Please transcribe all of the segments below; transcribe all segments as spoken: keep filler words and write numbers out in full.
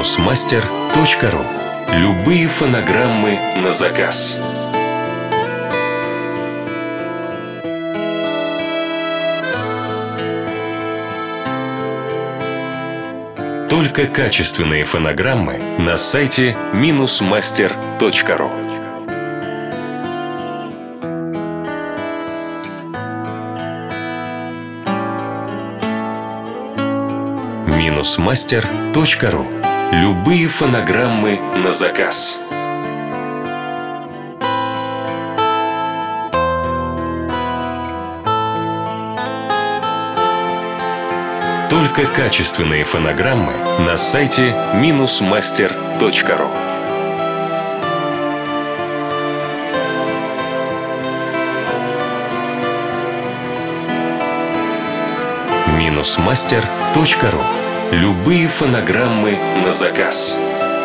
минус-мастер точка ру. Любые фонограммы на заказ. Только качественные фонограммы на сайте минус-мастер точка ру. минус-мастер точка ру. Любые фонограммы на заказ. Только качественные фонограммы на сайте минус-мастер точка ру. минус-мастер точка ру. Любые фонограммы на заказ.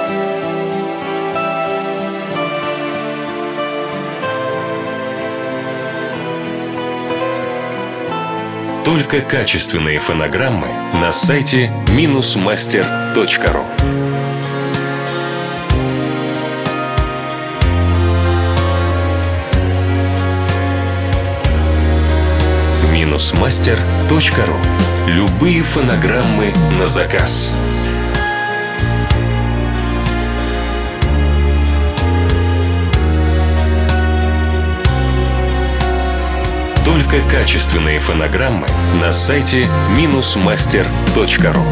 Только качественные фонограммы на сайте минус-мастер точка ру. минус-мастер точка ру. Любые фонограммы на заказ. Только качественные фонограммы на сайте минус-мастер точка ру.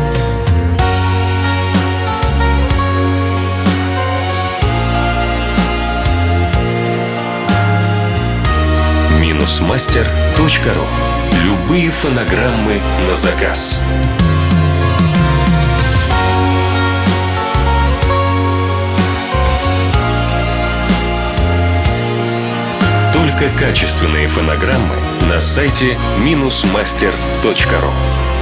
минус-мастер точка ру. Любые фонограммы на заказ. Только качественные фонограммы на сайте минус-мастер точка ру.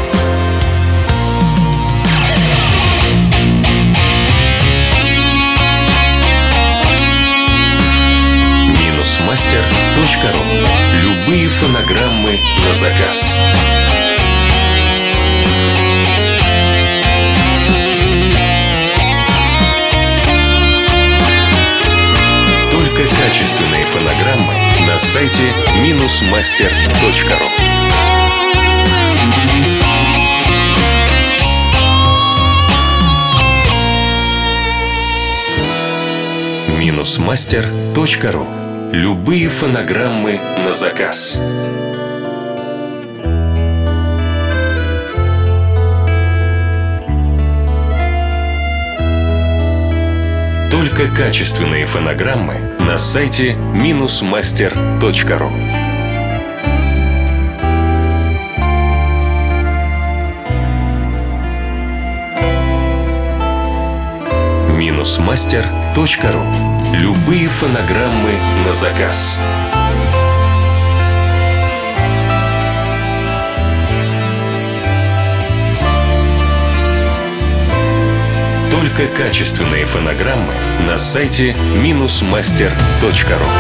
минус-мастер точка ру. Любые фонограммы на заказ. Только качественные фонограммы на сайте минус-мастер точка ру. минус-мастер точка ру. Любые фонограммы на заказ. Только качественные фонограммы на сайте минус-мастер точка ру. минус-мастер точка ру. Любые фонограммы на заказ. Только качественные фонограммы на сайте минус-мастер точка ру.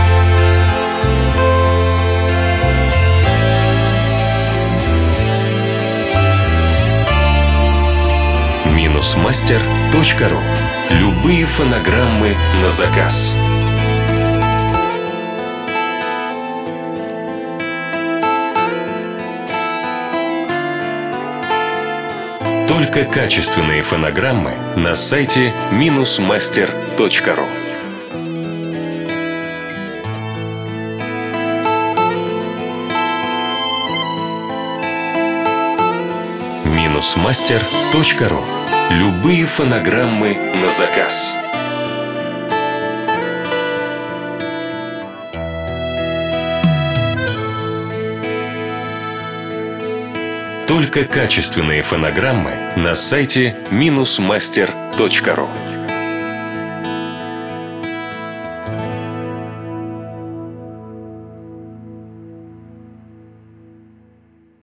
минус-мастер точка ру. Любые фонограммы на заказ. Только качественные фонограммы на сайте минус-мастер точка ру. минус-мастер точка ру. Любые фонограммы на заказ. Только качественные фонограммы на сайте минус-мастер точка ру.